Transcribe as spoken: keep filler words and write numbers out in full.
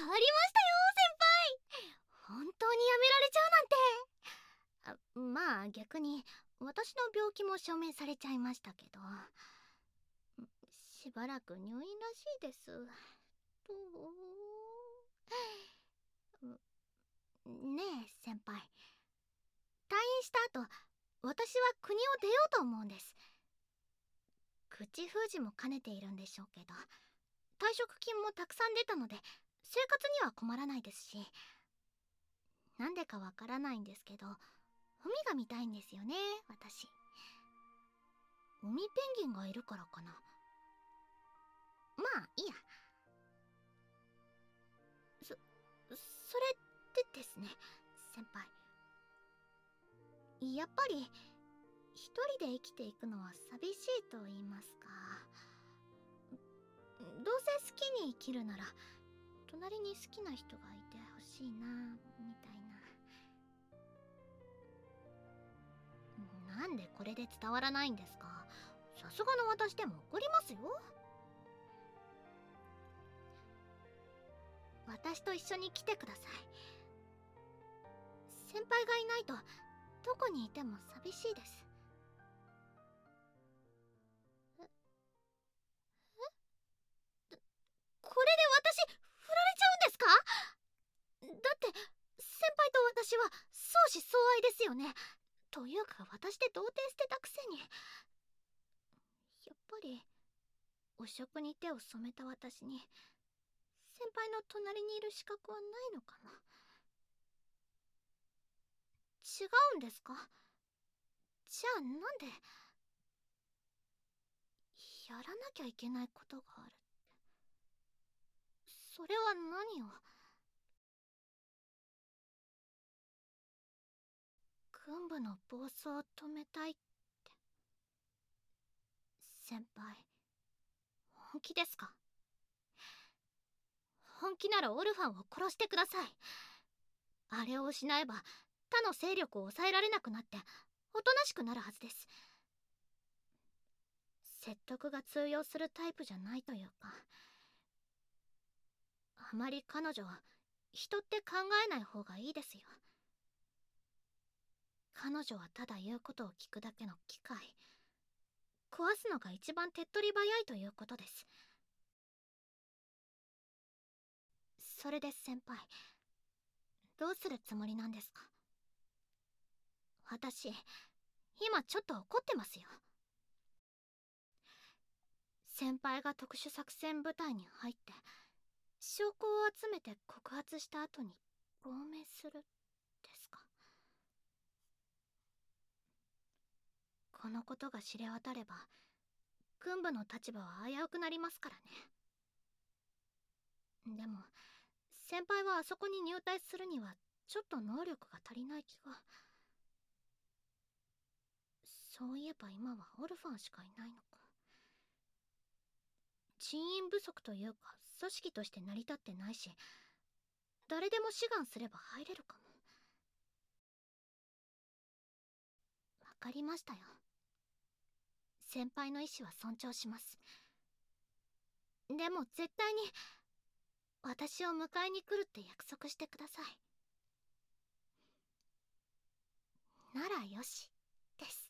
したよ先輩。本当にやめられちゃうなんて。あ、まあ逆に私の病気も証明されちゃいましたけど、しばらく入院らしいです。とねえ先輩、退院した後私は国を出ようと思うんです。口封じも兼ねているんでしょうけど、退職金もたくさん出たので生活には困らないですし、なんでかわからないんですけど海が見たいんですよね私。海ペンギンがいるからかな。まあいいや。そそれってですね先輩、やっぱり一人で生きていくのは寂しいと言いますか、どうせ好きに生きるなら隣に好きな人がいてほしいなみたいな。なんでこれで伝わらないんですか。さすがの私でも怒りますよ。私と一緒に来てください。先輩がいないとどこにいても寂しいです。ええこれで私振られちゃうんですか。だって先輩と私は相思相愛ですよね。というか私で童貞捨てたくせに。やっぱり汚職に手を染めた私に先輩の隣にいる資格はないのかな。違うんですか。じゃあなんでやらなきゃいけないことがある。それは何を。軍部の暴走を止めたいって。先輩本気ですか。本気ならオルファンを殺してください。あれを失えば他の勢力を抑えられなくなっておとなしくなるはずです。説得が通用するタイプじゃないというか、あまり彼女は人って考えない方がいいですよ。彼女はただ言うことを聞くだけの機械。壊すのが一番手っ取り早いということです。それで先輩、どうするつもりなんですか。私今ちょっと怒ってますよ。先輩が特殊作戦部隊に入って証拠を集めて告発した後に亡命するですか。このことが知れ渡れば軍部の立場は危うくなりますからね。でも先輩はあそこに入隊するにはちょっと能力が足りない気が。そういえば今はオルファンしかいないのか。人員不足というか組織として成り立ってないし、誰でも志願すれば入れるかも。わかりましたよ。先輩の意志は尊重します。でも絶対に私を迎えに来るって約束してください。ならよしです。